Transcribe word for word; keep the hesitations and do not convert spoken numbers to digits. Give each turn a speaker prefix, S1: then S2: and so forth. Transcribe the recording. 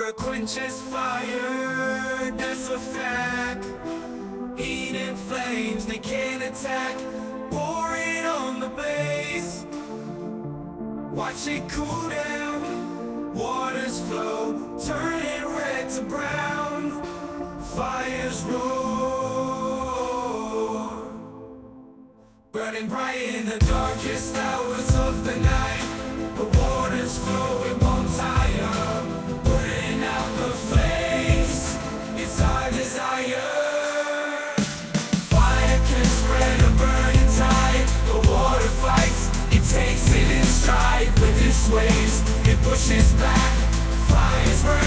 S1: Water quenches fire, that's a fact. Heating flames, they can't attack. Pour it on the blaze, watch it cool down. Waters flow, turning red to brown. Fires roar, burning bright in the darkest hours of the night. The waters flow, it won't tire, putting out the flames, it's our desire. Fire can spread a burning tide. The water fights, it takes it in stride. With its waves, it pushes back. Fires burn